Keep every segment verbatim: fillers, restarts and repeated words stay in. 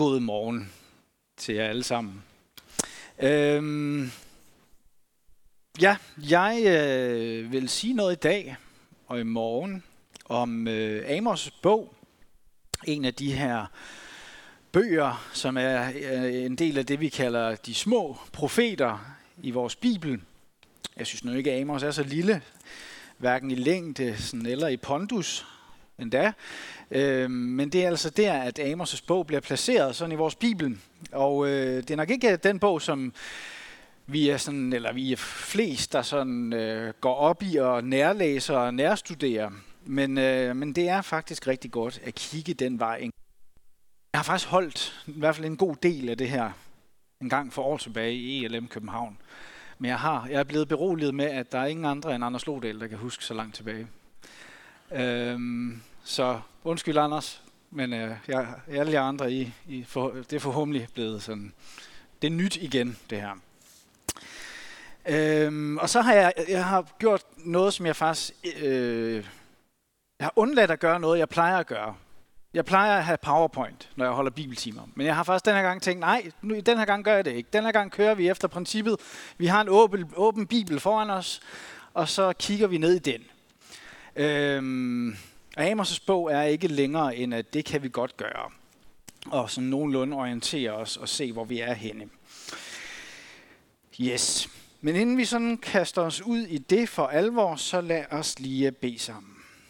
God morgen til jer alle sammen. Øhm, ja, jeg øh, vil sige noget i dag og i morgen om øh, Amos' bog. En af de her bøger, som er øh, en del af det, vi kalder de små profeter i vores Bibel. Jeg synes nu ikke, at Amos er så lille, hverken i længde sådan, eller i pondus endda. Øh, men det er altså der, at Amos' bog bliver placeret sådan i vores Bibel. Og øh, det er nok ikke den bog, som vi er sådan, eller vi er flest, der sådan øh, går op i og nærlæser og nærstuderer. Men, øh, men det er faktisk rigtig godt at kigge den vej. Jeg har faktisk holdt i hvert fald en god del af det her en gang for år tilbage i E L M København. Men jeg, har, jeg er blevet beroliget med, at der er ingen andre end Anders Lodal, der kan huske så langt tilbage. Øhm, så undskyld Anders, men øh, jeg, alle jer andre, I, I for, det er forhåbentlig blevet sådan, det er nyt igen det her. Øhm, og så har jeg, jeg har gjort noget, som jeg faktisk, øh, jeg har undladt at gøre noget, jeg plejer at gøre. Jeg plejer at have PowerPoint, når jeg holder bibeltimer. Men jeg har faktisk den her gang tænkt, nej, nu, den her gang gør jeg det ikke. Den her gang kører vi efter princippet, vi har en åben, åben bibel foran os, og så kigger vi ned i den. Øhm, Amos' bog er ikke længere, end at det kan vi godt gøre. Og sådan nogenlunde orientere os og se, hvor vi er henne. Yes. Men inden vi sådan kaster os ud i det for alvor, så lad os lige bede sammen.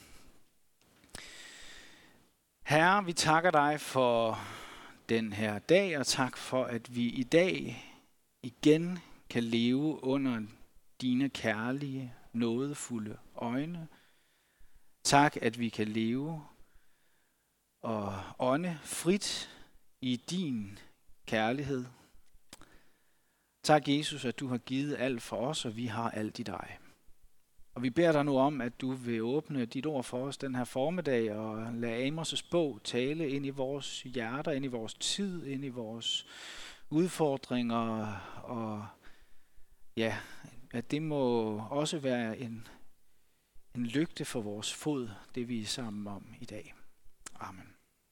Herre, vi takker dig for den her dag, og tak for, at vi i dag igen kan leve under dine kærlige, nådefulde øjne. Tak, at vi kan leve og ånde frit i din kærlighed. Tak, Jesus, at du har givet alt for os, og vi har alt i dig. Og vi beder dig nu om, at du vil åbne dit ord for os den her formiddag, og lade Amos' bog tale ind i vores hjerter, ind i vores tid, ind i vores udfordringer. Og ja, at det må også være en, en lygte for vores fod, det vi er sammen om i dag. Amen.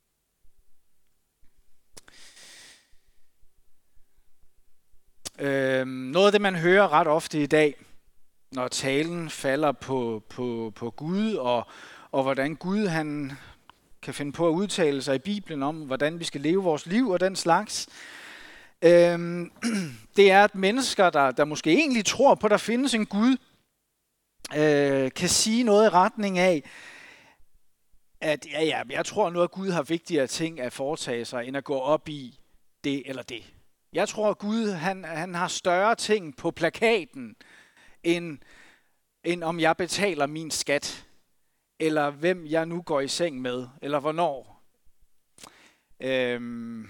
Øhm, noget af det, man hører ret ofte i dag, når talen falder på, på, på Gud, og, og hvordan Gud han kan finde på at udtale sig i Bibelen om, hvordan vi skal leve vores liv og den slags. Øhm, det er, at mennesker, der, der måske egentlig tror på, at der findes en Gud, øh, kan sige noget i retning af, at ja, ja, jeg tror nu, at Gud har vigtigere ting at foretage sig, end at gå op i det eller det. Jeg tror, at Gud han, han har større ting på plakaten, End, end om jeg betaler min skat, eller hvem jeg nu går i seng med, eller hvornår. Øhm,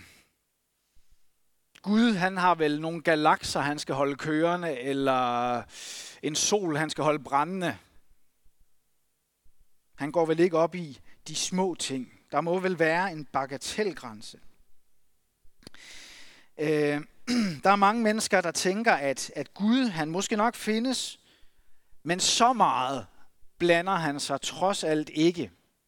Gud, han har vel nogle galakser, han skal holde kørende, eller en sol, han skal holde brændende. Han går vel ikke op i de små ting. Der må vel være en bagatelgrænse. Øh, Der er mange mennesker, der tænker, at, at Gud, han måske nok findes, men så meget blander han sig trods alt ikke.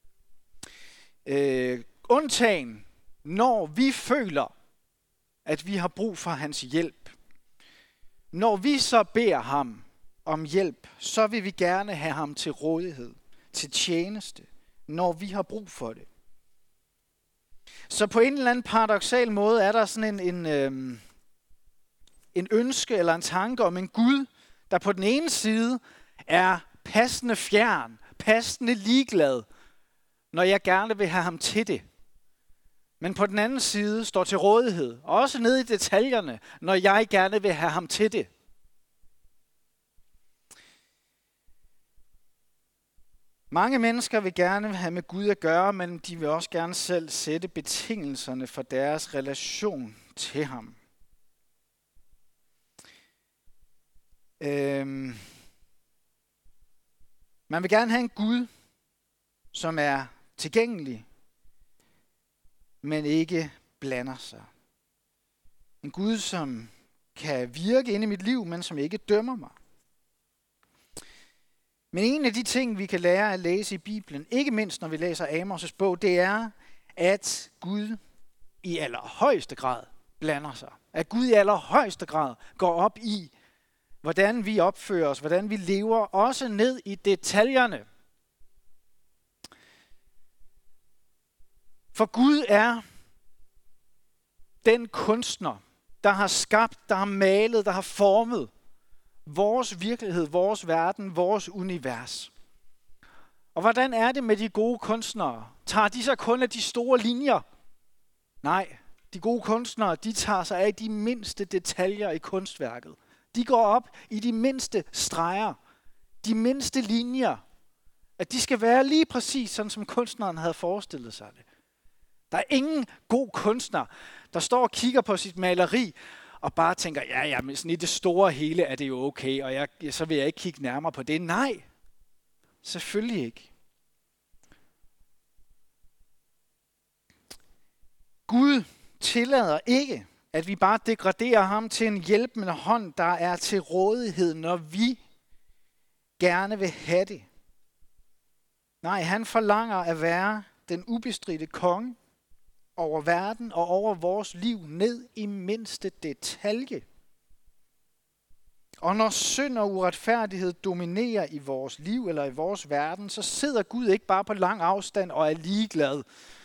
Øh, undtagen, når vi føler, at vi har brug for hans hjælp. Når vi så beder ham om hjælp, så vil vi gerne have ham til rådighed, til tjeneste, når vi har brug for det. Så på en eller anden paradoksal måde er der sådan en... en øh, en ønske eller en tanke om en Gud, der på den ene side er passende fjern, passende ligeglad, når jeg gerne vil have ham til det. Men på den anden side står til rådighed, også nede i detaljerne, når jeg gerne vil have ham til det. Mange mennesker vil gerne have med Gud at gøre, men de vil også gerne selv sætte betingelserne for deres relation til ham. Øhm, man vil gerne have en Gud, som er tilgængelig, men ikke blander sig. En Gud, som kan virke inde i mit liv, men som ikke dømmer mig. Men en af de ting, vi kan lære at læse i Bibelen, ikke mindst når vi læser Amos' bog, det er, at Gud i allerhøjeste grad blander sig. At Gud i allerhøjeste grad går op i, hvordan vi opfører os, hvordan vi lever, også ned i detaljerne. For Gud er den kunstner, der har skabt, der har malet, der har formet vores virkelighed, vores verden, vores univers. Og hvordan er det med de gode kunstnere? Tager de så kun af de store linjer? Nej, de gode kunstnere, de tager sig af de mindste detaljer i kunstværket. De går op i de mindste streger, de mindste linjer. At de skal være lige præcis sådan, som kunstneren havde forestillet sig det. Der er ingen god kunstner, der står og kigger på sit maleri og bare tænker, ja, ja, men sådan i det store hele er det jo okay, og jeg, så vil jeg ikke kigge nærmere på det. Nej, selvfølgelig ikke. Gud tillader ikke, at vi bare degraderer ham til en hjælpende hånd, der er til rådighed, når vi gerne vil have det. Nej, han forlanger at være den ubestridte konge over verden og over vores liv ned i mindste detalje. Og når synd og uretfærdighed dominerer i vores liv eller i vores verden, så sidder Gud ikke bare på lang afstand og er ligeglad.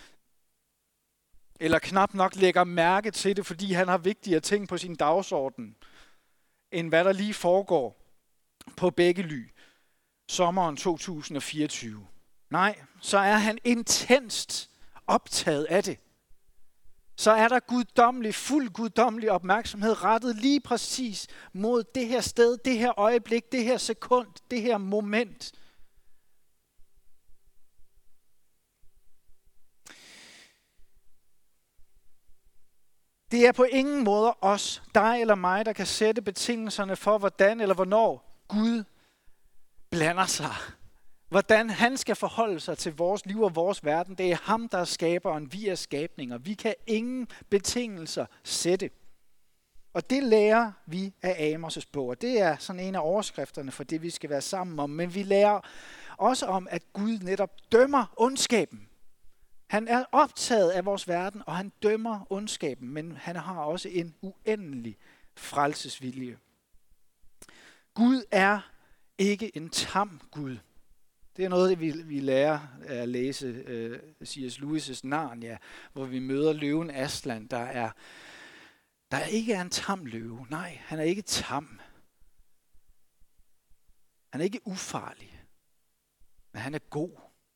Eller knap nok lægger mærke til det, fordi han har vigtigere ting på sin dagsorden, end hvad der lige foregår på Bækkely sommeren to tusind og fireogtyve. Nej, så er han intenst optaget af det. Så er der guddommelig, fuld guddommelig opmærksomhed rettet lige præcis mod det her sted, det her øjeblik, det her sekund, det her moment. Det er på ingen måde os, dig eller mig, der kan sætte betingelserne for, hvordan eller hvornår Gud blander sig. Hvordan han skal forholde sig til vores liv og vores verden. Det er ham, der er skaberen, vi er skabninger. Vi kan ingen betingelser sætte. Og det lærer vi af Amos' bog. Og det er sådan en af overskrifterne for det, vi skal være sammen om. Men vi lærer også om, at Gud netop dømmer ondskaben. Han er optaget af vores verden, og han dømmer ondskaben, men han har også en uendelig frelsesvilje. Gud er ikke en tam Gud. Det er noget, vi, vi lærer at læse uh, C S Lewis' Narnia, hvor vi møder løven Aslan, der, er, der ikke er en tam løve. Nej, han er ikke tam. Han er ikke ufarlig, men han er god.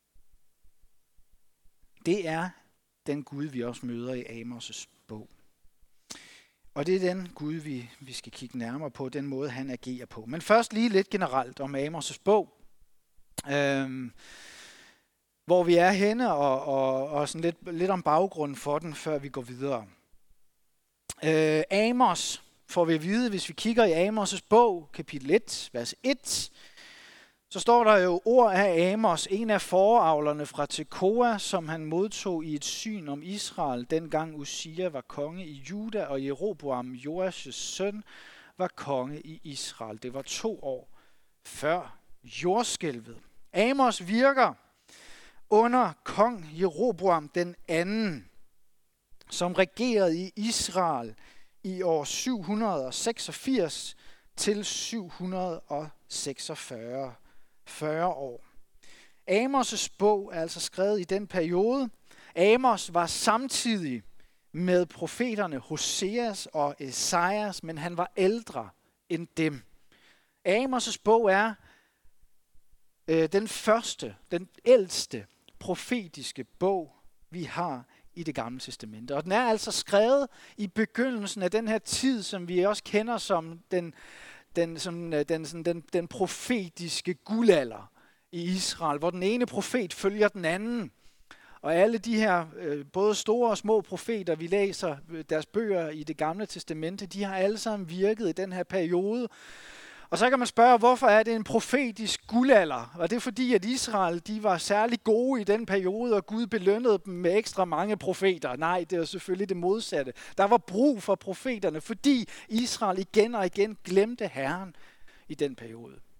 Det er den Gud, vi også møder i Amos' bog. Og det er den Gud, vi, vi skal kigge nærmere på, den måde, han agerer på. Men først lige lidt generelt om Amos' bog. Øhm, hvor vi er henne, og, og, og sådan lidt, lidt om baggrunden for den, før vi går videre. Øh, Amos får vi at vide, hvis vi kigger i Amos' bog, kapitel et, vers et, så står der jo ord af Amos, en af foravlerne fra Tekoa, som han modtog i et syn om Israel, dengang Usia var konge i Juda, og Jeroboam, Joash' søn, var konge i Israel. Det var to år før jordskælvet. Amos virker under kong Jeroboam den anden, som regerede i Israel i år syv hundrede og seksogfirs til syv hundrede og seksogfyrre. fyrre år. Amos' bog er altså skrevet i den periode. Amos var samtidig med profeterne Hoseas og Esajas, men han var ældre end dem. Amos' bog er øh, den første, den ældste profetiske bog, vi har i Det Gamle Testamente. Og den er altså skrevet i begyndelsen af den her tid, som vi også kender som den, den, som, den, sådan, den, den profetiske guldalder i Israel, hvor den ene profet følger den anden. Og alle de her, øh, både store og små profeter, vi læser deres bøger i Det Gamle Testamente, de har alle sammen virket i den her periode. Og så kan man spørge, hvorfor er det en profetisk guldalder? Og det er fordi, at Israel de var særlig gode i den periode, og Gud belønnede dem med ekstra mange profeter. Nej, det er selvfølgelig det modsatte. Der var brug for profeterne, fordi Israel igen og igen glemte Herren i den periode.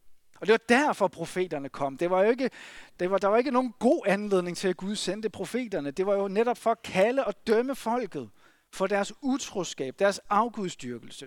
Og det var derfor profeterne kom. Det var jo ikke, det var, der var ikke nogen god anledning til, at Gud sendte profeterne. Det var jo netop for at kalde og dømme folket for deres utroskab, deres afgudstyrkelse.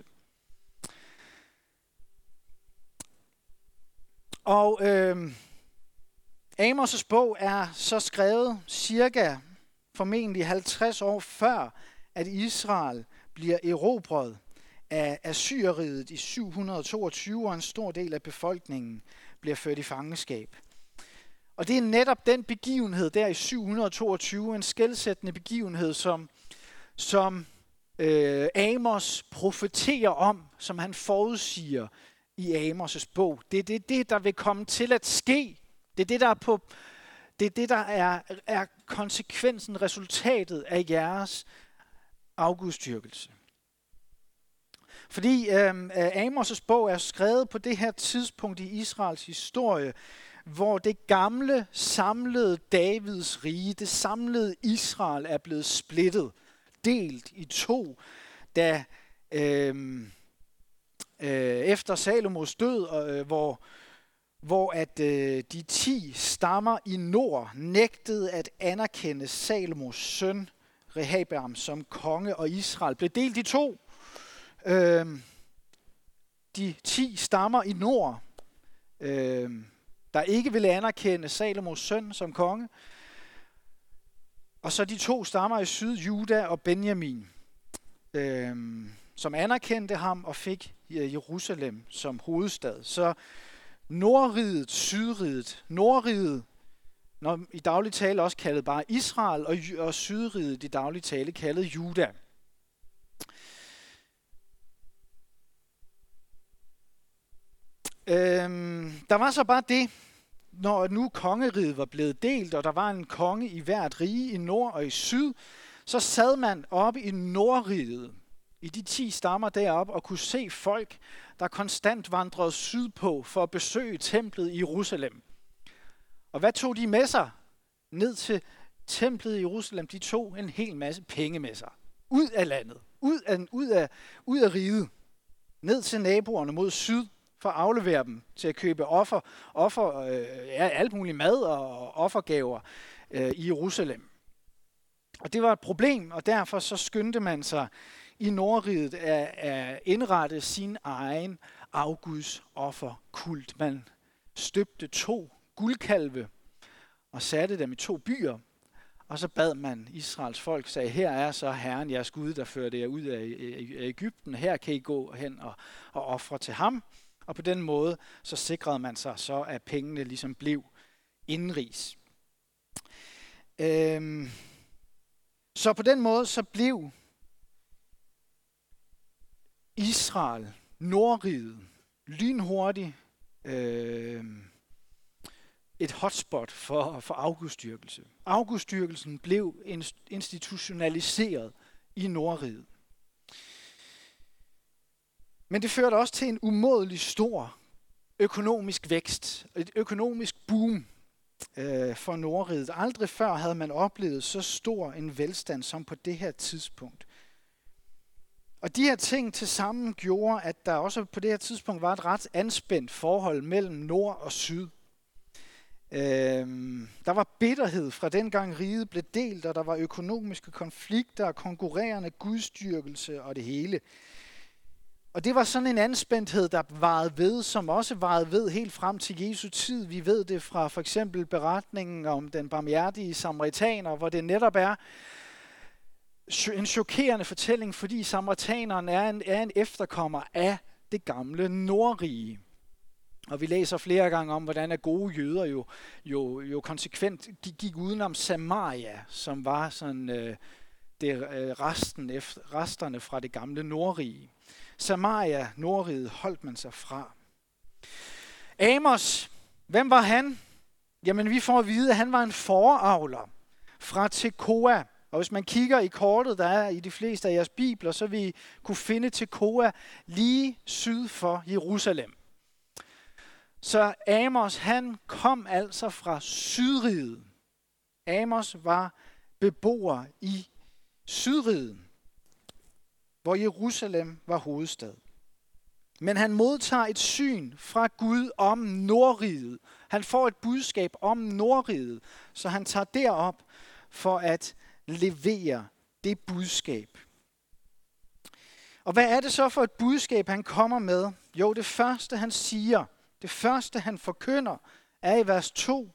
Og øh, Amos' bog er så skrevet cirka formentlig halvtreds år før, at Israel bliver erobret af Assyreriet i syv hundrede toogtyve, og en stor del af befolkningen bliver ført i fangenskab. Og det er netop den begivenhed der i syv hundrede toogtyve, en skelsættende begivenhed, som, som øh, Amos profeterer om, som han forudsiger i Amos' bog. Det er det, det, der vil komme til at ske. Det er det, der er, på, det er, det, der er, er konsekvensen, resultatet af jeres afgudstyrkelse. Fordi øh, Amos' bog er skrevet på det her tidspunkt i Israels historie, hvor det gamle, samlede Davids rige, det samlede Israel er blevet splittet, delt i to, da øh, øh, efter Salomos død, øh, hvor, hvor at øh, de ti stammer i nord nægtede at anerkende Salomos søn Rehabeam som konge, og Israel blev delt i to. Øh, de ti stammer i nord, øh, der ikke ville anerkende Salomos søn som konge, og så de to stammer i syd, Juda og Benjamin, øh, som anerkendte ham og fik Jerusalem som hovedstad. Så Nordriget, Sydriget, Nordriget, når i daglig tale også kaldet bare Israel, og, og Sydriget i daglig tale kaldet Juda. Øhm, der var så bare det, når nu kongeriget var blevet delt, og der var en konge i hvert rige i nord og i syd, så sad man oppe i Nordriget, i de ti stammer deroppe, og kunne se folk, der konstant vandrede sydpå for at besøge templet i Jerusalem. Og hvad tog de med sig ned til templet i Jerusalem? De tog en hel masse penge med sig. Ud af landet, ud af, ud af, ud af riget, ned til naboerne mod syd, for at aflevere dem til at købe offer, offer øh, ja, alt muligt mad og offergaver øh, i Jerusalem. Og det var et problem, og derfor så skyndte man sig i Nordriget at, at indrette sin egen afguds offerkult. Man støbte to guldkalve og satte dem i to byer, og så bad man Israels folk, sagde, her er så Herren jeres Gud, der førte jer ud af Egypten, her kan I gå hen og, og ofre til ham. Og på den måde, så sikrede man sig så, at pengene ligesom blev indenrigs. Øhm, så på den måde, så blev Israel, Nordriget, lynhurtigt øh, et hotspot for, for afgudstyrkelse. Afgudstyrkelsen blev institutionaliseret i Nordriget. Men det førte også til en umådelig stor økonomisk vækst, et økonomisk boom øh, for Nordriget. Aldrig før havde man oplevet så stor en velstand som på det her tidspunkt. Og de her ting tilsammen gjorde, at der også på det her tidspunkt var et ret anspændt forhold mellem nord og syd. Øhm, der var bitterhed fra dengang riget blev delt, og der var økonomiske konflikter, konkurrerende gudstyrkelse og det hele. Og det var sådan en anspændthed, der varede ved, som også varede ved helt frem til Jesu tid. Vi ved det fra for eksempel beretningen om den barmhjertige samaritaner, hvor det netop er en chokerende fortælling, fordi samaritaneren er en, er en efterkommer af det gamle Nordrige. Og vi læser flere gange om, hvordan at gode jøder jo, jo, jo konsekvent gik udenom Samaria, som var sådan øh, det, øh, resten efter, resterne fra det gamle Nordrige. Samaria, Nordriget, holdt man sig fra. Amos, hvem var han? Jamen, vi får at vide, at han var en foravler fra Tekoa. Og hvis man kigger i kortet, der er i de fleste af jeres bibler, så vil I kunne finde Tekoa lige syd for Jerusalem. Så Amos, han kom altså fra Sydriget. Amos var beboer i Sydriget, hvor Jerusalem var hovedstad. Men han modtager et syn fra Gud om Nordriget. Han får et budskab om Nordriget, så han tager derop for at levere det budskab. Og hvad er det så for et budskab, han kommer med? Jo, det første han siger, det første han forkynder, er i vers to.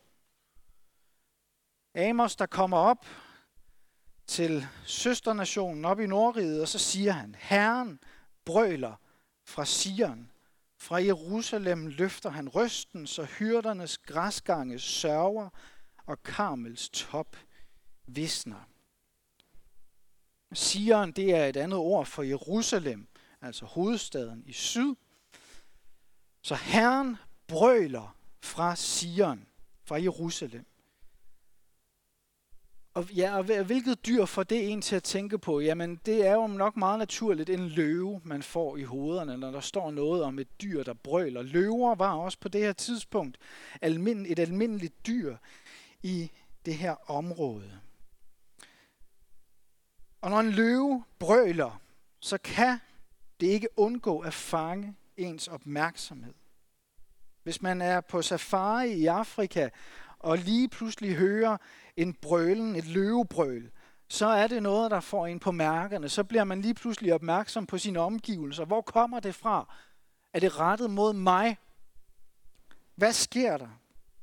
Amos, der kommer op til søsternationen op i Nordriget, og så siger han, Herren brøler fra Sion. Fra Jerusalem løfter han røsten, så hyrdernes græsgange sørger, og Karmels top visner. Sion, det er et andet ord for Jerusalem, altså hovedstaden i syd. Så Herren brøler fra Sion, fra Jerusalem. Og, ja, og hvilket dyr får det en til at tænke på? Jamen, det er jo nok meget naturligt en løve, man får i hovederne, når der står noget om et dyr, der brøler. Løver var også på det her tidspunkt et almindeligt dyr i det her område. Og når en løve brøler, så kan det ikke undgå at fange ens opmærksomhed. Hvis man er på safari i Afrika, og lige pludselig hører en brølen, et løvebrøl, så er det noget, der får en på mærkerne. Så bliver man lige pludselig opmærksom på sine omgivelser. Hvor kommer det fra? Er det rettet mod mig? Hvad sker der?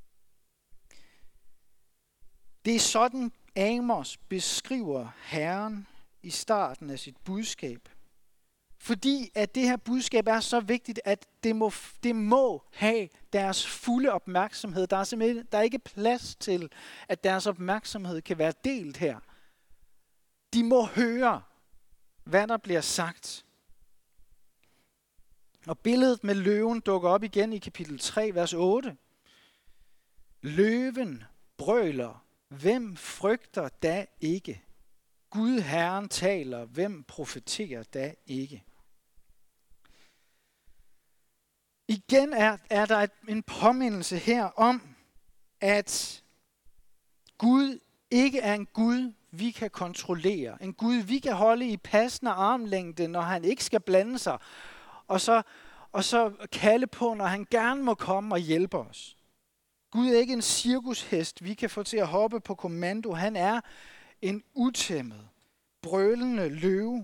Det er sådan, Amos beskriver Herren i starten af sit budskab. Fordi at det her budskab er så vigtigt, at det må, det må have deres fulde opmærksomhed. Der er simpelthen der er ikke plads til, at deres opmærksomhed kan være delt her. De må høre, hvad der bliver sagt. Og billedet med løven dukker op igen i kapitel tre, vers otte. Løven brøler, hvem frygter da ikke? Gud Herren taler, hvem profeterer da ikke? Igen er, er der et, en påmindelse her om, at Gud ikke er en Gud, vi kan kontrollere. En Gud, vi kan holde i passende armlængde, når han ikke skal blande sig. Og så, og så kalde på, når han gerne må komme og hjælpe os. Gud er ikke en cirkushest, vi kan få til at hoppe på kommando. Han er en utæmmet, brølende løve.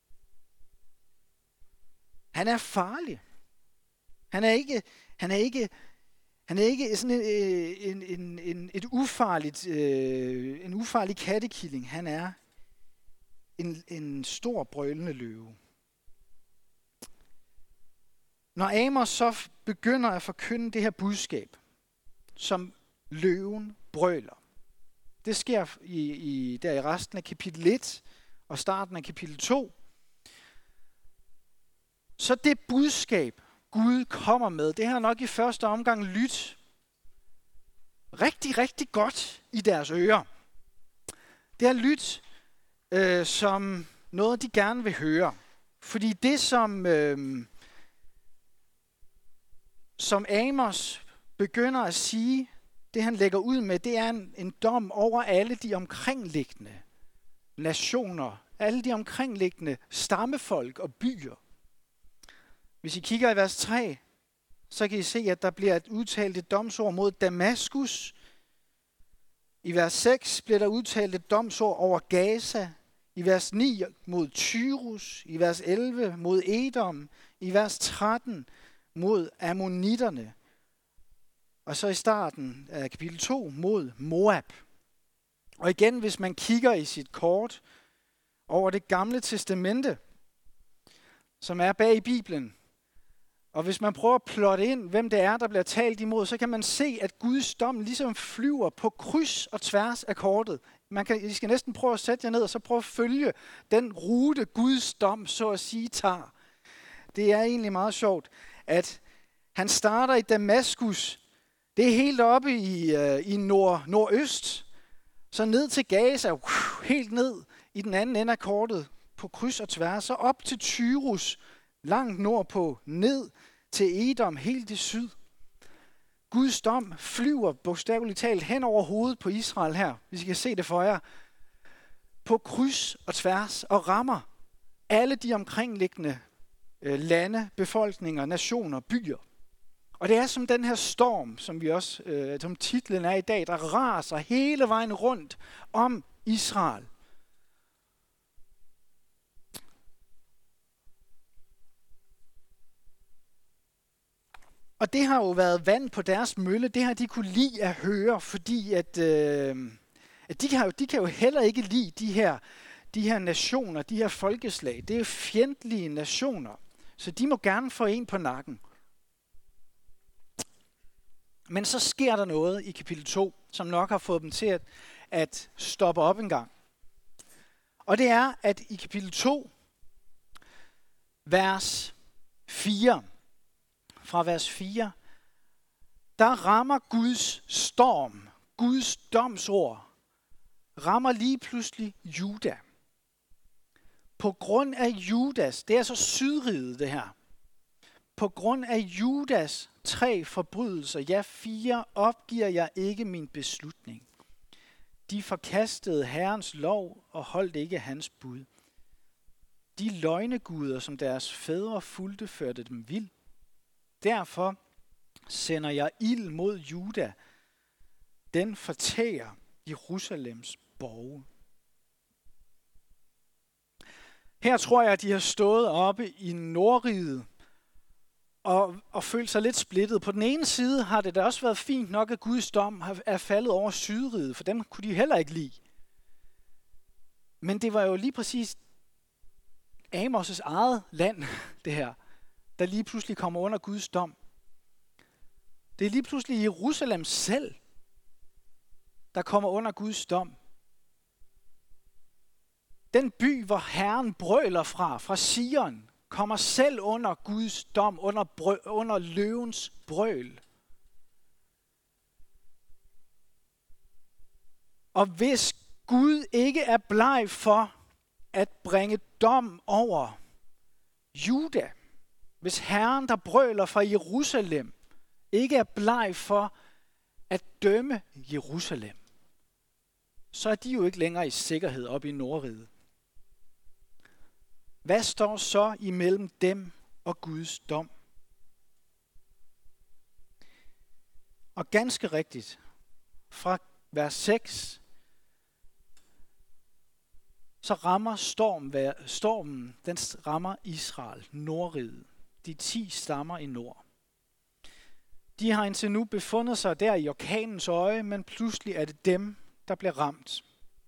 Han er farlig. Han er ikke, han er ikke, han er ikke sådan en, en, en, et ufarligt, øh, en ufarlig kattekilling. Han er en, en stor brølende løve. Når Amos så begynder at forkynde det her budskab, som løven brøler, det sker i, i, der i resten af kapitel et og starten af kapitel to, så det budskab, Gud kommer med, det har nok i første omgang lyttet rigtig, rigtig godt i deres ører. Det har lyttet øh, som noget, de gerne vil høre. Fordi det, som, øh, som Amos begynder at sige, det han lægger ud med, det er en, en dom over alle de omkringliggende nationer, alle de omkringliggende stammefolk og byer. Hvis I kigger i vers tre, så kan I se, at der bliver et udtalt et domsord mod Damaskus. I vers seks bliver der udtalt et domsord over Gaza. I vers ni mod Tyrus. I vers elleve mod Edom. I vers tretten mod Ammonitterne. Og så i starten af kapitel to mod Moab. Og igen, hvis man kigger i sit kort over det gamle testamente, som er bag i Bibelen, og hvis man prøver at plotte ind, hvem det er, der bliver talt imod, så kan man se, at Guds dom ligesom flyver på kryds og tværs af kortet. Man kan, I skal næsten prøve at sætte jer ned og så prøve at følge den rute, Guds dom så at sige tager. Det er egentlig meget sjovt, at han starter i Damaskus. Det er helt oppe i, uh, i nord, nordøst, så ned til Gaza, uh, helt ned i den anden ende af kortet, på kryds og tværs, så op til Tyrus, langt nordpå, ned til Edom, helt i syd. Guds dom flyver bogstaveligt talt hen over hovedet på Israel her, hvis I kan se det for jer, på kryds og tværs og rammer alle de omkringliggende øh, lande, befolkninger, nationer, byer. Og det er som den her storm, som vi også, øh, som titlen er i dag, der raser hele vejen rundt om Israel. Og det har jo været vand på deres mølle, det har de kunne lide at høre, fordi at, øh, at de, kan jo, de kan jo heller ikke lide de her, de her nationer, de her folkeslag. Det er fjendtlige nationer, så de må gerne få en på nakken. Men så sker der noget i kapitel to, som nok har fået dem til at, at stoppe op en gang. Og det er, at i kapitel to, vers fire, fra vers fire, der rammer Guds storm, Guds domsord, rammer lige pludselig Juda. På grund af Judas, det er så sydriget det her, på grund af Judas tre forbrydelser, ja fire, opgiver jeg ikke min beslutning. De forkastede Herrens lov og holdt ikke hans bud. De løgneguder, som deres fædre fulgte, førte dem vild. Derfor sender jeg ild mod Juda. Den fortærer Jerusalems borge. Her tror jeg, at de har stået oppe i Nordriget og, og følt sig lidt splittet. På den ene side har det da også været fint nok, at Guds dom er faldet over Sydriget, for dem kunne de heller ikke lide. Men det var jo lige præcis Amos' eget land, det her, der lige pludselig kommer under Guds dom. Det er lige pludselig Jerusalem selv, der kommer under Guds dom. Den by, hvor Herren brøler fra, fra Sion, kommer selv under Guds dom, under, brø- under løvens brøl. Og hvis Gud ikke er bleg for at bringe dom over Juda, hvis Herren, der brøler fra Jerusalem, ikke er bleg for at dømme Jerusalem, så er de jo ikke længere i sikkerhed oppe i Nordriget. Hvad står så imellem dem og Guds dom? Og ganske rigtigt, fra vers seks, så rammer storm, stormen, den rammer Israel, Nordriget, de ti stammer i nord. De har indtil nu befundet sig der i orkanens øje, men pludselig er det dem, der bliver ramt.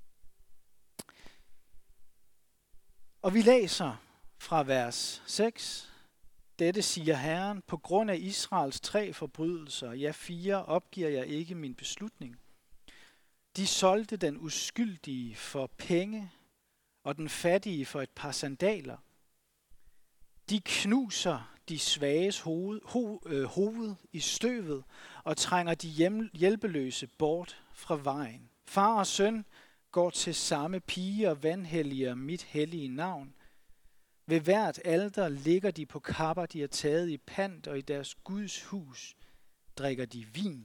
Og vi læser fra vers seks. Dette siger Herren, på grund af Israels tre forbrydelser, ja fire, opgiver jeg ikke min beslutning. De solgte den uskyldige for penge, og den fattige for et par sandaler. De knuser de svages hoved, ho, øh, hoved i støvet og trænger de hjem, hjælpeløse bort fra vejen. Far og søn går til samme pige og vanhelliger mit hellige navn. Ved hvert alter ligger de på kapper, de har taget i pant, og i deres Guds hus drikker de vin.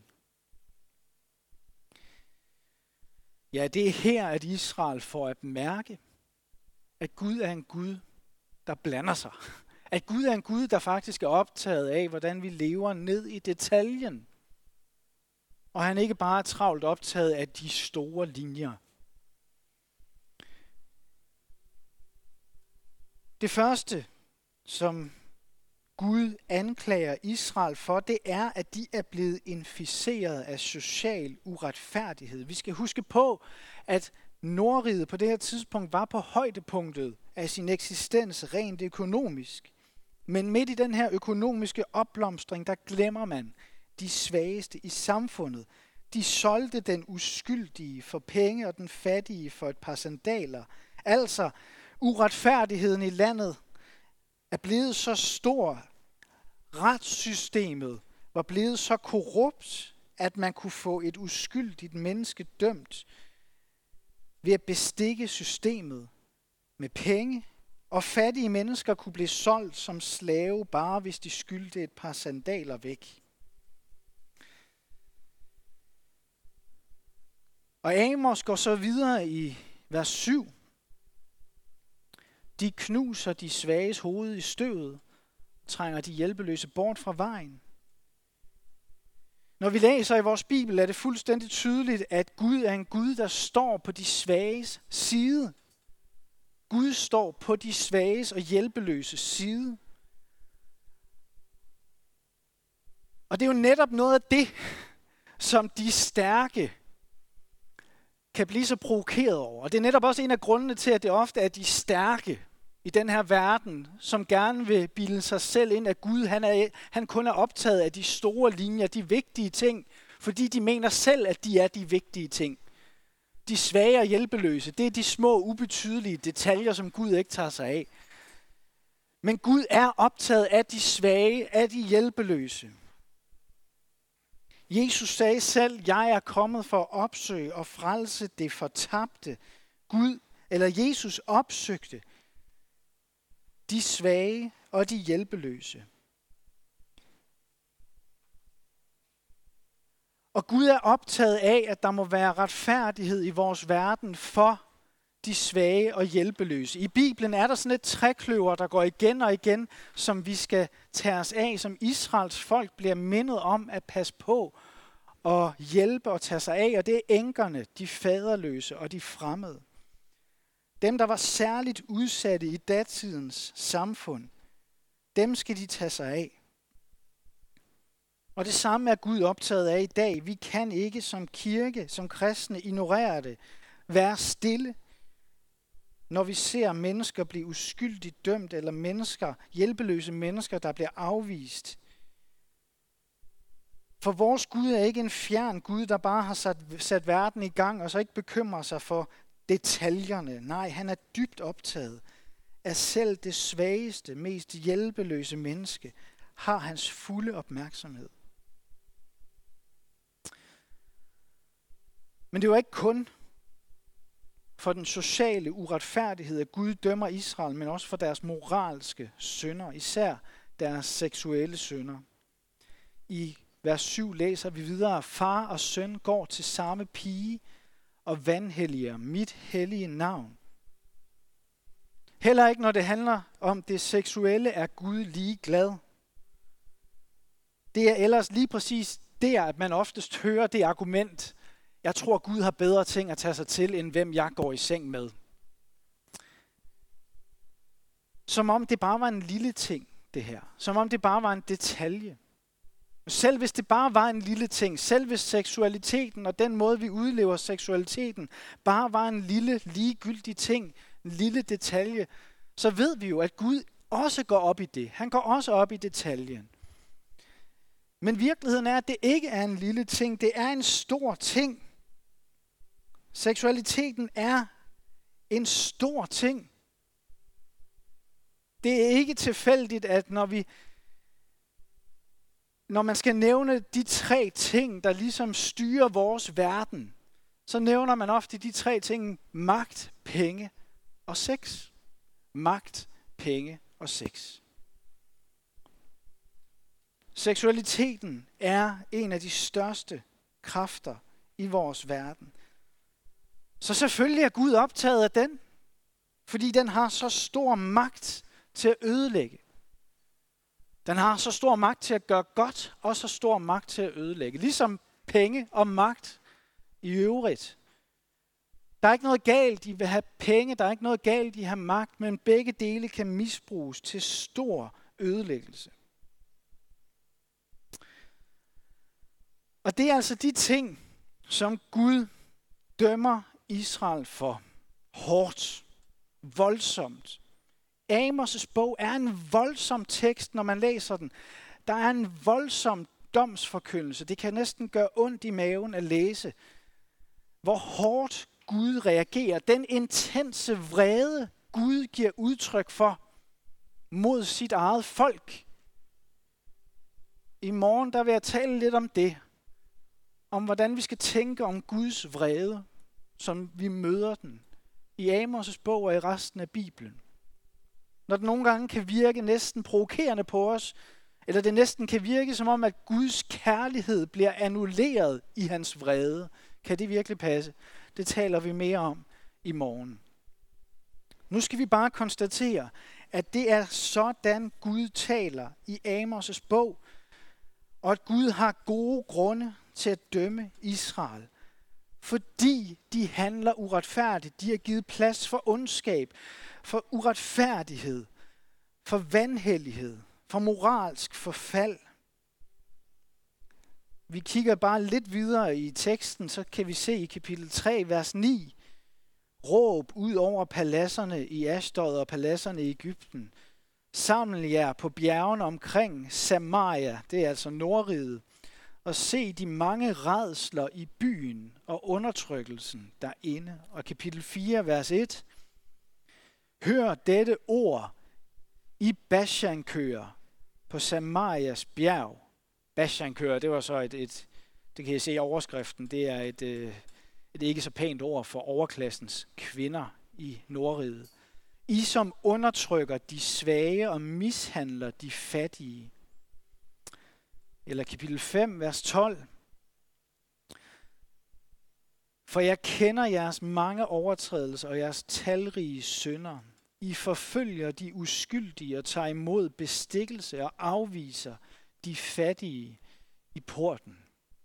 Ja, det er her, at Israel får at mærke, at Gud er en Gud, der blander sig. At Gud er en Gud, der faktisk er optaget af, hvordan vi lever ned i detaljen. Og han ikke bare er travlt optaget af de store linjer. Det første, som Gud anklager Israel for, det er, at de er blevet inficeret af social uretfærdighed. Vi skal huske på, at Nordriget på det her tidspunkt var på højdepunktet af sin eksistens rent økonomisk. Men midt i den her økonomiske opblomstring, der glemmer man de svageste i samfundet. De solgte den uskyldige for penge og den fattige for et par sandaler. Altså, uretfærdigheden i landet er blevet så stor. Retssystemet var blevet så korrupt, at man kunne få et uskyldigt menneske dømt ved at bestikke systemet med penge, og fattige mennesker kunne blive solgt som slave, bare hvis de skyldte et par sandaler væk. Og Amos går så videre i vers syv. De knuser de svages hoved i støvet trænger de hjælpeløse bort fra vejen. Når vi læser i vores Bibel, er det fuldstændig tydeligt, at Gud er en Gud, der står på de svages side. Gud står på de svages og hjælpeløse side. Og det er jo netop noget af det, som de stærke kan blive så provokeret over. Og det er netop også en af grundene til, at det ofte er de stærke i den her verden, som gerne vil bilde sig selv ind, at Gud han er, han kun er optaget af de store linjer, de vigtige ting, fordi de mener selv, at de er de vigtige ting. De svage og hjælpeløse, det er de små, ubetydelige detaljer, som Gud ikke tager sig af. Men Gud er optaget af de svage, af de hjælpeløse. Jesus sagde selv, jeg er kommet for at opsøge og frelse det fortabte. Gud, eller Jesus opsøgte de svage og de hjælpeløse. Og Gud er optaget af, at der må være retfærdighed i vores verden for de svage og hjælpeløse. I Bibelen er der sådan et trækløver, der går igen og igen, som vi skal tage os af, som Israels folk bliver mindet om at passe på og hjælpe og tage sig af. Og det er enkerne, de faderløse og de fremmede. Dem, der var særligt udsatte i datidens samfund, dem skal de tage sig af. Og det samme er Gud optaget af i dag. Vi kan ikke som kirke, som kristne, ignorere det. Være stille, når vi ser mennesker blive uskyldigt dømt, eller mennesker, hjælpeløse mennesker, der bliver afvist. For vores Gud er ikke en fjern Gud, der bare har sat, sat verden i gang, og så ikke bekymrer sig for detaljerne. Nej, han er dybt optaget af selv det svageste, mest hjælpeløse menneske, har hans fulde opmærksomhed. Men det var ikke kun for den sociale uretfærdighed, at Gud dømmer Israel, men også for deres moralske synder, især deres seksuelle synder. I vers syv læser vi videre, far og søn går til samme pige og vanhelliger mit hellige navn. Heller ikke når det handler om det seksuelle, er Gud ligeglad. Det er ellers lige præcis der, at man oftest hører det argument, jeg tror Gud har bedre ting at tage sig til, end hvem jeg går i seng med. Som om det bare var en lille ting, det her. Som om det bare var en detalje. Selv hvis det bare var en lille ting, selv hvis seksualiteten og den måde, vi udlever seksualiteten, bare var en lille, ligegyldig ting, en lille detalje, så ved vi jo, at Gud også går op i det. Han går også op i detaljen. Men virkeligheden er, at det ikke er en lille ting, det er en stor ting. Seksualiteten er en stor ting. Det er ikke tilfældigt, at når vi Når man skal nævne de tre ting, der ligesom styrer vores verden, så nævner man ofte de tre ting: magt, penge og sex. Magt, penge og sex. Seksualiteten er en af de største kræfter i vores verden. Så selvfølgelig er Gud optaget af den, fordi den har så stor magt til at ødelægge. Den har så stor magt til at gøre godt, og så stor magt til at ødelægge. Ligesom penge og magt i øvrigt. Der er ikke noget galt i at have penge, der er ikke noget galt i at have magt, men begge dele kan misbruges til stor ødelæggelse. Og det er altså de ting, som Gud dømmer Israel for. Hårdt, voldsomt. Amos' bog er en voldsom tekst, når man læser den. Der er en voldsom domsforkyndelse. Det kan næsten gøre ondt i maven at læse, hvor hårdt Gud reagerer. Den intense vrede, Gud giver udtryk for mod sit eget folk. I morgen der vil jeg tale lidt om det. Om hvordan vi skal tænke om Guds vrede, som vi møder den i Amos' bog og i resten af Bibelen. Når det nogle gange kan virke næsten provokerende på os, eller det næsten kan virke som om, at Guds kærlighed bliver annulleret i hans vrede. Kan det virkelig passe? Det taler vi mere om i morgen. Nu skal vi bare konstatere, at det er sådan, Gud taler i Amos' bog, og at Gud har gode grunde til at dømme Israel, fordi de handler uretfærdigt. De har givet plads for ondskab, for uretfærdighed, for vanhellighed, for moralsk forfald. Vi kigger bare lidt videre i teksten, så kan vi se i kapitel tre, vers ni, råb ud over paladserne i Ashdod og paladserne i Egypten. Saml jer på bjergene omkring Samaria, det er altså Nordriget, og se de mange rædsler i byen og undertrykkelsen derinde. Og kapitel fire, vers et. Hør dette ord, I Bashan-køer på Samarias bjerg. Bashan-køer, det var så et, et, det kan I se i overskriften, det er et, et ikke så pænt ord for overklassens kvinder i Nordriget. I som undertrykker de svage og mishandler de fattige. Eller kapitel fem, vers tolv. For jeg kender jeres mange overtrædelser og jeres talrige synder. I forfølger de uskyldige og tager imod bestikkelse og afviser de fattige i porten.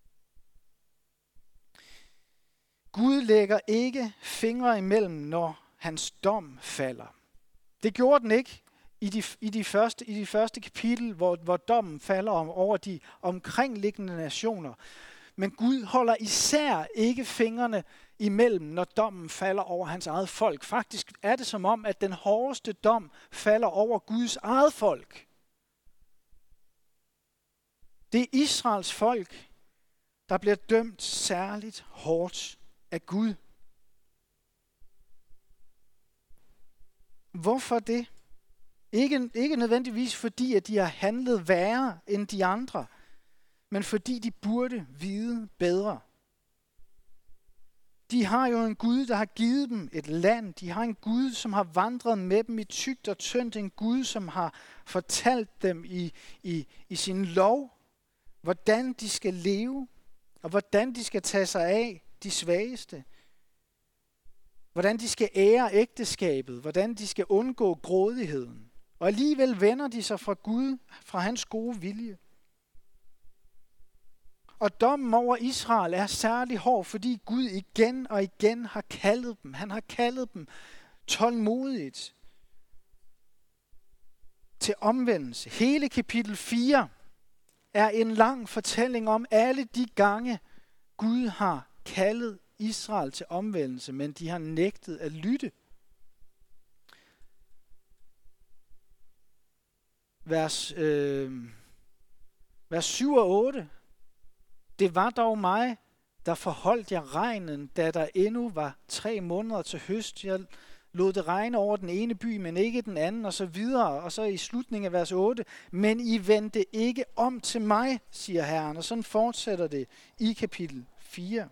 Gud lægger ikke fingre imellem, når hans dom falder. Det gjorde den ikke i de, i de, første, i de første kapitel, hvor, hvor dommen falder om, over de omkringliggende nationer. Men Gud holder især ikke fingrene imellem, når dommen falder over hans eget folk. Faktisk er det som om, at den hårdeste dom falder over Guds eget folk. Det er Israels folk, der bliver dømt særligt hårdt af Gud. Hvorfor det? Ikke, ikke nødvendigvis fordi, at de har handlet værre end de andre, men fordi de burde vide bedre. De har jo en Gud, der har givet dem et land. De har en Gud, som har vandret med dem i tykt og tyndt. En Gud, som har fortalt dem i, i, i sin lov, hvordan de skal leve, og hvordan de skal tage sig af de svageste. Hvordan de skal ære ægteskabet, hvordan de skal undgå grådigheden. Og alligevel vender de sig fra Gud, fra hans gode vilje. Og dommen over Israel er særlig hård, fordi Gud igen og igen har kaldet dem. Han har kaldet dem tålmodigt til omvendelse. Hele kapitel fire er en lang fortælling om alle de gange, Gud har kaldet Israel til omvendelse, men de har nægtet at lytte. Vers, øh, vers syv og otte. Det var dog mig, der forholdt jer regnen, da der endnu var tre måneder til høst. Jeg lod det regne over den ene by, men ikke den anden, og så videre. Og så i slutningen af vers otte. Men I vendte ikke om til mig, siger Herren. Og sådan fortsætter det i kapitel fire.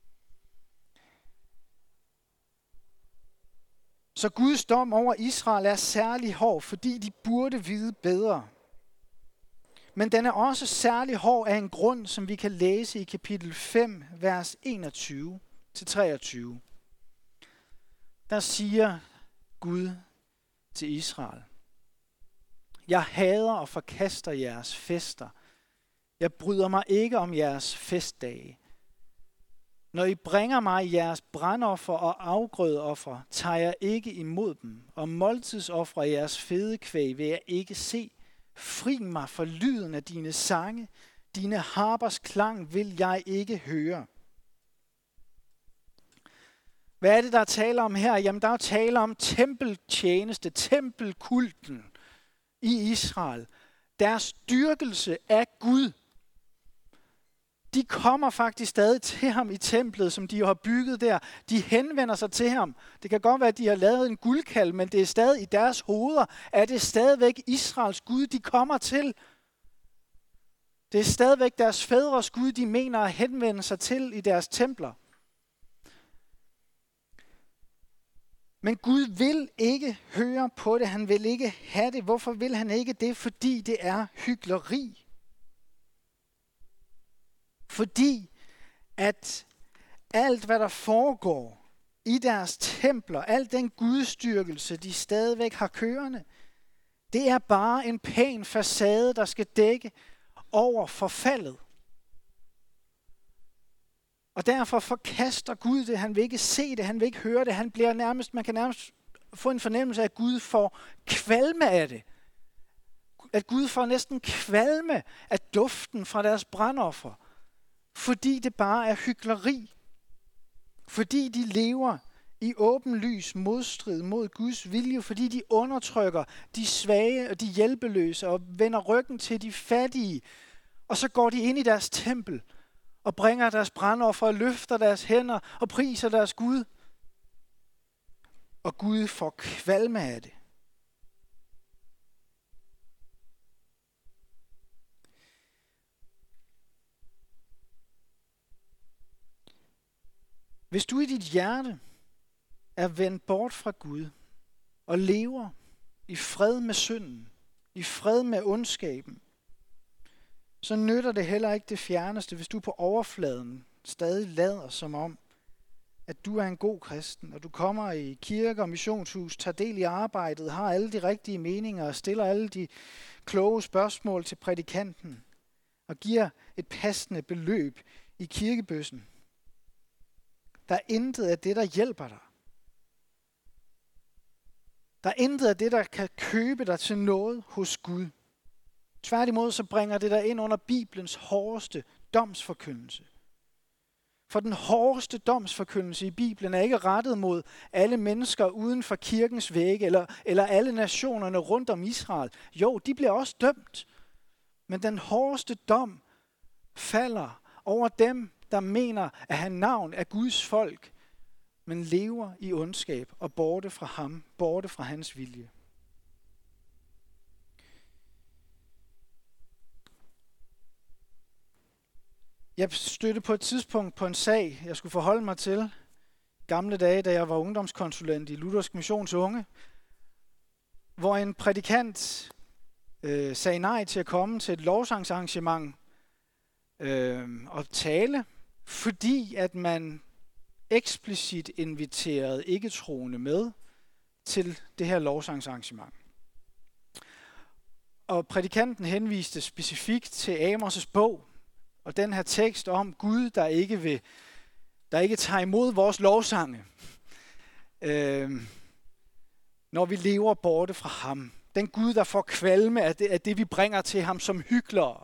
Så Guds dom over Israel er særlig hård, fordi de burde vide bedre. Men den er også særlig hård af en grund, som vi kan læse i kapitel fem, vers enogtyve til treogtyve. Der siger Gud til Israel: Jeg hader og forkaster jeres fester. Jeg bryder mig ikke om jeres festdage. Når I bringer mig jeres brandoffer og afgrødeoffer, tager jeg ikke imod dem, og måltidsoffer af jeres fedekvæg vil jeg ikke se. Fri mig for lyden af dine sange, dine harpers klang vil jeg ikke høre. Hvad er det, der er tale om her? Jamen, der er tale om tempeltjeneste, tempelkulten i Israel. Deres dyrkelse af Gud. De kommer faktisk stadig til ham i templet, som de har bygget der. De henvender sig til ham. Det kan godt være, at de har lavet en guldkalv, men det er stadig i deres hoveder, at det er stadigvæk Israels Gud, de kommer til. Det er stadigvæk deres fædres Gud, de mener at henvende sig til i deres templer. Men Gud vil ikke høre på det. Han vil ikke have det. Hvorfor vil han ikke det? Fordi det er hykleri. Fordi at alt, hvad der foregår i deres templer, al den gudstyrkelse, de stadigvæk har kørende, Det er bare en pæn facade, der skal dække over forfaldet. Og derfor forkaster Gud det. Han vil ikke se det, han vil ikke høre det. Han bliver nærmest, man kan nærmest få en fornemmelse af, at Gud får kvalme af det. At Gud får næsten kvalme af duften fra deres brandoffer. Fordi det bare er hykleri. Fordi de lever i åben lys modstrid mod Guds vilje. Fordi de undertrykker de svage og de hjælpeløse og vender ryggen til de fattige. Og så går de ind i deres tempel og bringer deres brandoffer og løfter deres hænder og priser deres Gud. Og Gud får kvalme af det. Hvis du i dit hjerte er vendt bort fra Gud og lever i fred med synden, i fred med ondskaben, så nytter det heller ikke det fjerneste, hvis du på overfladen stadig lader som om, at du er en god kristen, og du kommer i kirke og missionshus, tager del i arbejdet, har alle de rigtige meninger og stiller alle de kloge spørgsmål til prædikanten og giver et passende beløb i kirkebøssen. Der er intet af det, der hjælper dig. Der er intet af det, der kan købe dig til noget hos Gud. Tværtimod så bringer det dig ind under Bibelens hårdeste domsforkyndelse. For den hårdeste domsforkyndelse i Bibelen er ikke rettet mod alle mennesker uden for kirkens vægge, eller, eller alle nationerne rundt om Israel. Jo, de bliver også dømt. Men den hårdeste dom falder over dem, der mener at have navn af Guds folk, men lever i ondskab og borte fra ham, borte fra hans vilje. Jeg stødte på et tidspunkt på en sag, jeg skulle forholde mig til gamle dage, da jeg var ungdomskonsulent i Luthersk Missions Unge, hvor en prædikant øh, sagde nej til at komme til et lovsangsarrangement øh, og tale, fordi at man eksplicit inviterede ikke-troende med til det her lovsangsarrangement. Og prædikanten henviste specifikt til Amos' bog, og den her tekst om Gud, der ikke vil, der ikke tager imod vores lovsange, øh, når vi lever borte fra ham. Den Gud, der får kvalme af det, af det, vi bringer til ham som hyklere.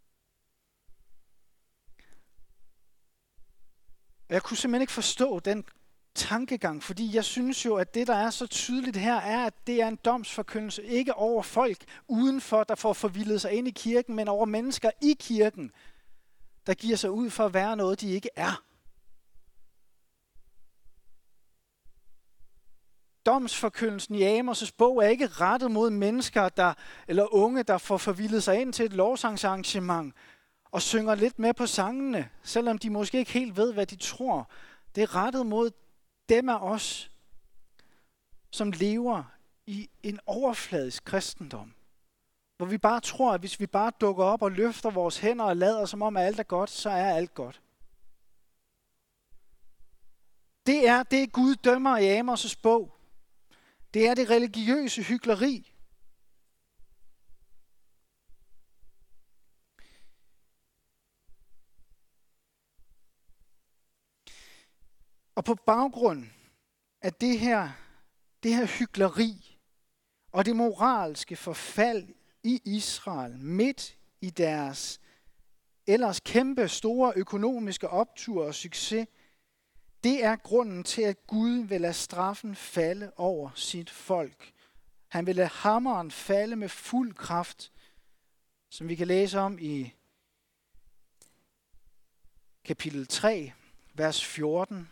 Jeg kunne simpelthen ikke forstå den tankegang, fordi jeg synes jo, at det, der er så tydeligt her, er, at det er en domsforkyndelse, ikke over folk udenfor, der får forvildet sig ind i kirken, men over mennesker i kirken, der giver sig ud for at være noget, de ikke er. Domsforkyndelsen i Amos' bog er ikke rettet mod mennesker, der, eller unge, der får forvildet sig ind til et lovsangsarrangement og synger lidt med på sangene, selvom de måske ikke helt ved, hvad de tror. Det er rettet mod dem af os, som lever i en overfladisk kristendom. Hvor vi bare tror, at hvis vi bare dukker op og løfter vores hænder og lader som om, at alt er godt, så er alt godt. Det er det, Gud dømmer i Amos' bog. Det er det religiøse hykleri. Og på baggrund af det her, det her hykleri og det moralske forfald i Israel midt i deres ellers kæmpe store økonomiske optur og succes, det er grunden til, at Gud vil lade straffen falde over sit folk. Han vil lade hammeren falde med fuld kraft, som vi kan læse om i kapitel tre, vers fjorten.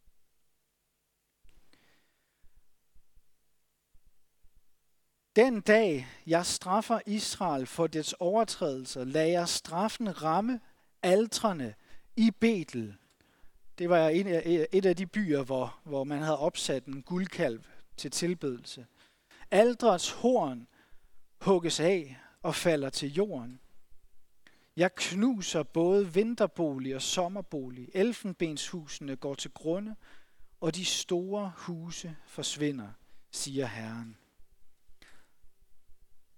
Den dag, jeg straffer Israel for dets overtrædelser, lader jeg straffen ramme altrene i Betel. Det var et af de byer, hvor, hvor man havde opsat en guldkalv til tilbedelse. Aldrets horn hugges af og falder til jorden. Jeg knuser både vinterbolig og sommerbolig. Elfenbenshusene går til grunde, og de store huse forsvinder, siger Herren.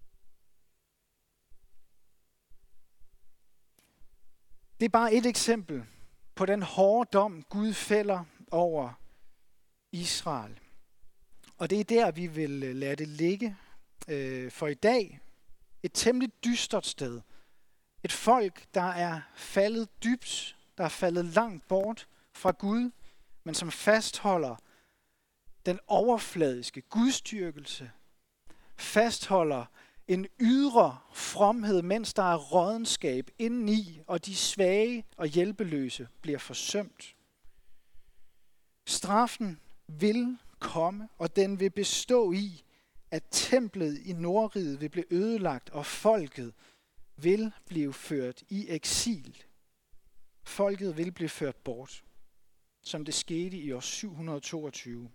Det er bare et eksempel på den hårde dom, Gud fælder over Israel. Og det er der, vi vil lade det ligge øh, for i dag. Et temmelig dystert sted. Et folk, der er faldet dybt, der er faldet langt bort fra Gud, men som fastholder den overfladiske gudstyrkelse, fastholder en ydre fromhed, mens der er rådenskab indeni, og de svage og hjælpeløse bliver forsømt. Straffen vil komme, og den vil bestå i, at templet i Nordriget vil blive ødelagt, og folket vil blive ført i eksil. Folket vil blive ført bort, som det skete i år syv hundrede toogtyve.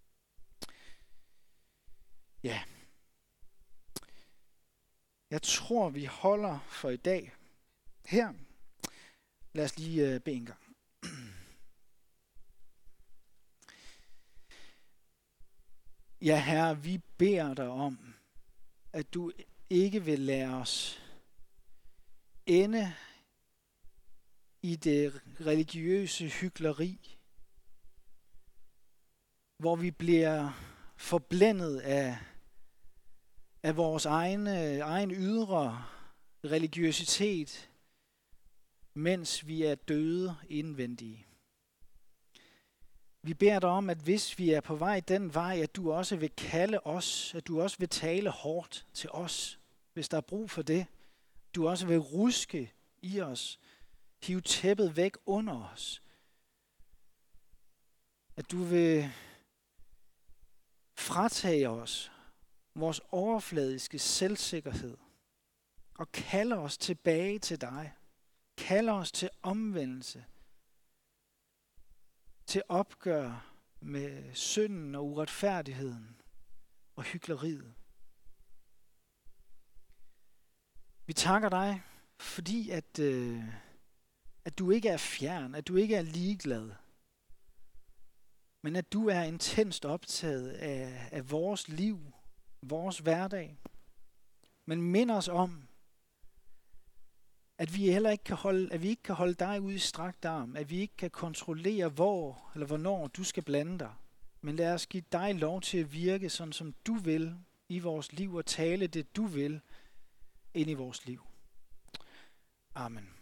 Ja. Jeg tror, vi holder for i dag her. Lad os lige bede en gang. Ja, Herre, vi beder dig om, at du ikke vil lade os ende i det religiøse hykleri, hvor vi bliver forblændet af, af vores egne, egen ydre religiøsitet, mens vi er døde indvendige. Vi beder dig om, at hvis vi er på vej den vej, at du også vil kalde os, at du også vil tale hårdt til os, hvis der er brug for det. Du også vil ruske i os, hive tæppet væk under os. At du vil fratage os vores overfladiske selvsikkerhed og kalde os tilbage til dig. Kalde os til omvendelse, til opgør med synden og uretfærdigheden og hykleriet. Vi takker dig, fordi at, øh, at du ikke er fjern, at du ikke er ligeglad, men at du er intenst optaget af, af vores liv, vores hverdag. Men mind os om, at vi heller ikke kan holde, at vi ikke kan holde dig ude i strakt arm, at vi ikke kan kontrollere, hvor eller hvornår du skal blande dig. Men lad os give dig lov til at virke, sådan som du vil i vores liv, og tale det du vil ind i vores liv. Amen.